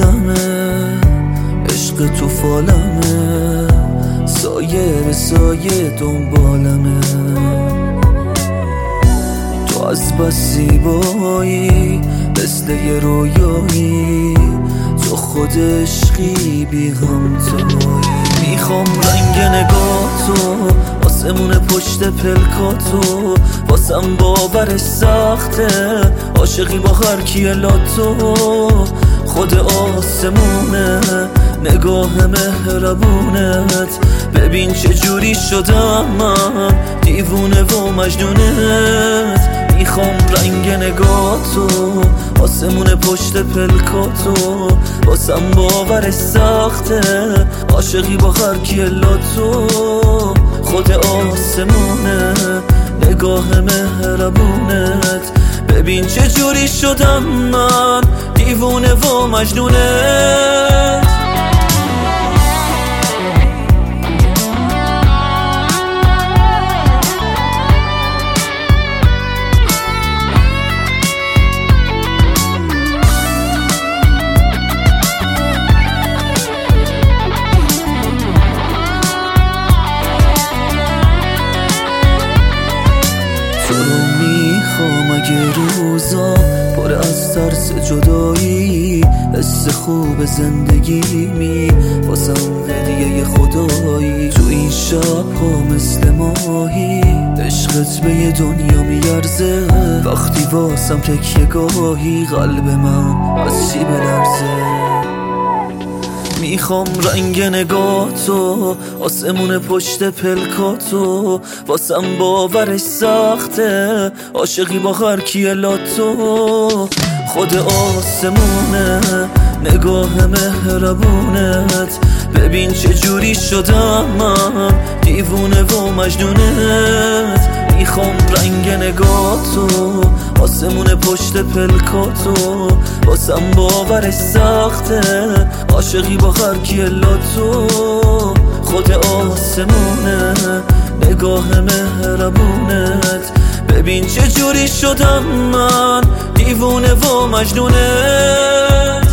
حالمه، عشق تو فالمه، سایه به سایه دنبالمه. تو از بس زیبایی مثل یه رویایی، تو خود عشقی بی همتایی. میخوام رنگ نگاهتو، آسمون پشت پلکاتو، واسم باورش سخته عاشقی با هر کی لاتو. خود آسمونه نگاه مهربونت، ببین چه جوری شدم من دیوونه و مجنونت. میخوام رنگ نگاهتو، آسمون پشت پلکاتو، واسم باورش سخته عاشقی با هر کی لاتو. خود آسمونه نگاه مهربونت، ببین چه جوری شدم من دیوونه و مجنونت. تو رو میخوام اگه روزا پر از ترس جدایی، حس خوب زندگیمی واسم هدیه خدایی. تو این شب‌ها مثل ماهی عشقت به یه دنیا میارزه، وقتی واسم تکیه گاهی قلب من از چی بلرزه. میخوام رنگ نگاهتو، آسمون پشت پلکاتو، واسم باورش سخته عاشقی با هر کی لاتو. خود آسمونه نگاه مهربونت، ببین چه جوری شدم من دیوونه و مجنونت. میخوام رنگ نگاهتو، آسمون پشت پلکاتو، واسم باورش سخته عاشقی با هر کی لاتو. خود آسمونه نگاه مهربونت، ببین چه جوری شدم من دیوونه و مجنونت.